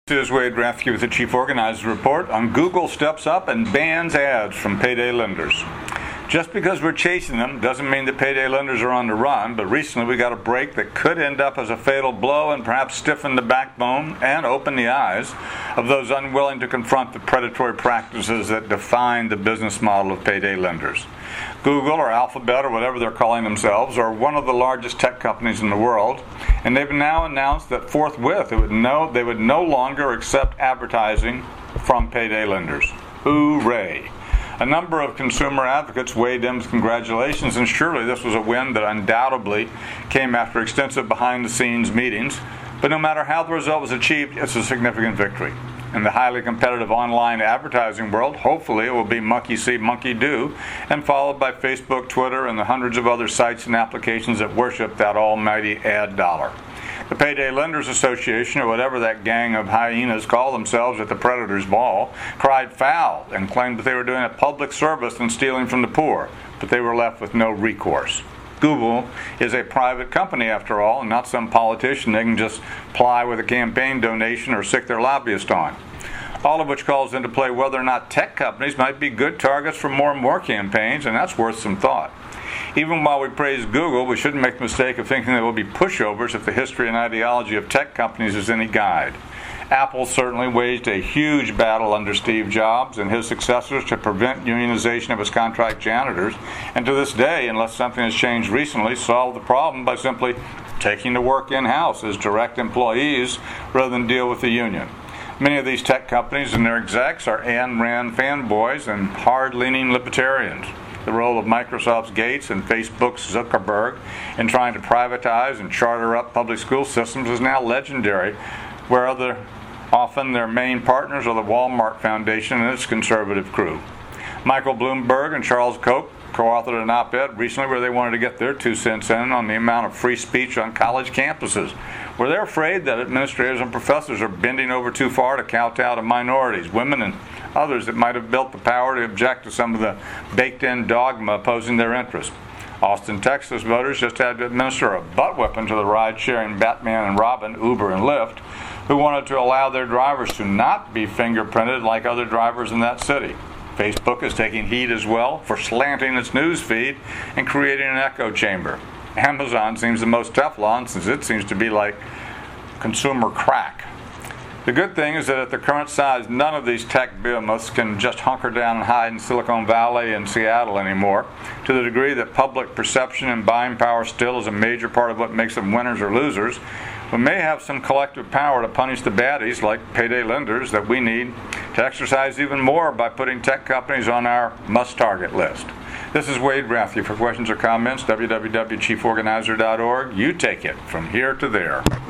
This is Wade Rathke with the Chief Organizer Report on Google steps up and bans ads from payday lenders. Just because we're chasing them doesn't mean that payday lenders are on the run, but recently we got a break that could end up as a fatal blow and perhaps stiffen the backbone and open the eyes of those unwilling to confront the predatory practices that define the business model of payday lenders. Google or Alphabet or whatever they're calling themselves are one of the largest tech companies in the world, and they've now announced that forthwith they would no longer accept advertising from payday lenders. Hooray! A number of consumer advocates weighed in with congratulations, and surely this was a win that undoubtedly came after extensive behind-the-scenes meetings. But no matter how the result was achieved, it's a significant victory. In the highly competitive online advertising world, hopefully it will be monkey see, monkey do, and followed by Facebook, Twitter, and the hundreds of other sites and applications that worship that almighty ad dollar. The Payday Lenders Association, or whatever that gang of hyenas call themselves at the Predators Ball, cried foul and claimed that they were doing a public service and stealing from the poor, but they were left with no recourse. Google is a private company, after all, and not some politician they can just ply with a campaign donation or sick their lobbyist on. All of which calls into play whether or not tech companies might be good targets for more and more campaigns, and that's worth some thought. Even while we praise Google, we shouldn't make the mistake of thinking there will be pushovers if the history and ideology of tech companies is any guide. Apple certainly waged a huge battle under Steve Jobs and his successors to prevent unionization of its contract janitors, and to this day, unless something has changed recently, solved the problem by simply taking the work in-house as direct employees rather than deal with the union. Many of these tech companies and their execs are Ayn Rand fanboys and hard-leaning libertarians. The role of Microsoft's Gates and Facebook's Zuckerberg in trying to privatize and charter up public school systems is now legendary, where often their main partners are the Walmart Foundation and its conservative crew. Michael Bloomberg and Charles Koch co-authored an op-ed recently where they wanted to get their 2 cents in on the amount of free speech on college campuses, where they're afraid that administrators and professors are bending over too far to kowtow to minorities, women, and others that might have built the power to object to some of the baked-in dogma opposing their interests. Austin, Texas voters just had to administer a butt whipping to the ride-sharing Batman and Robin, Uber and Lyft, who wanted to allow their drivers to not be fingerprinted like other drivers in that city. Facebook is taking heat as well for slanting its news feed and creating an echo chamber. Amazon seems the most Teflon since it seems to be like consumer crack. The good thing is that at the current size, none of these tech behemoths can just hunker down and hide in Silicon Valley and Seattle anymore. To the degree that public perception and buying power still is a major part of what makes them winners or losers, we may have some collective power to punish the baddies like payday lenders that we need to exercise even more by putting tech companies on our must-target list. This is Wade Rathke. For questions or comments, www.chieforganizer.org. You take it from here to there.